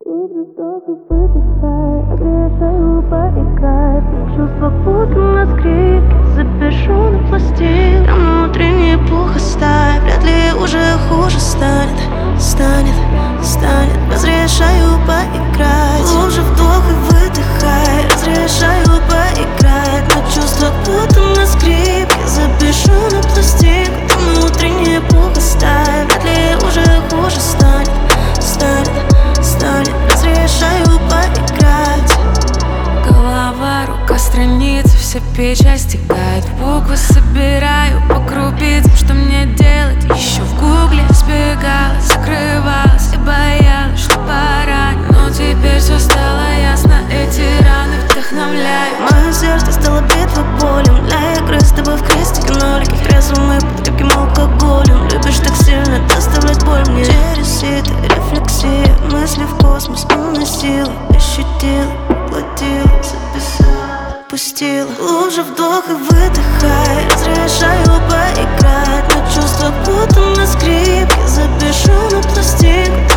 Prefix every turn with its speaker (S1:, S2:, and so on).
S1: Глубже вдох и выдыхай, разрешаю поиграть. Чувства будто на скрипке, запишу на пластинке. Там внутренне плохо ставь, вряд ли уже хуже станет. Разрешаю поиграть. Глубже вдох и выдыхай, разрешаю поиграть. Но чувства будто на скрипке, запишу на пластинке. Там внутренне плохо ставь, вряд ли уже хуже станет. Разрешаю поиграть.
S2: Голова, рука, страницы, вся печаль стекает. Буквы собираю по крупицам. Что мне делать? Еще в гугле сбегалась, закрывалась и боялась, что пора. Но теперь все стало ясно, эти раны вдохновляют.
S1: Мое сердце стало битвой болем. Для игры с тобой в крестике нолики, в трезвом и под крепким алкоголем. Любишь так сильно доставлять боль мне. Через сито, рефлексия, мысли в космос уносила. Ощутила, поглотила, записала, пустила. Глубже вдох и выдыхай, разрешаю поиграть. Но чувства будто на скрипке, запишу на пластинку.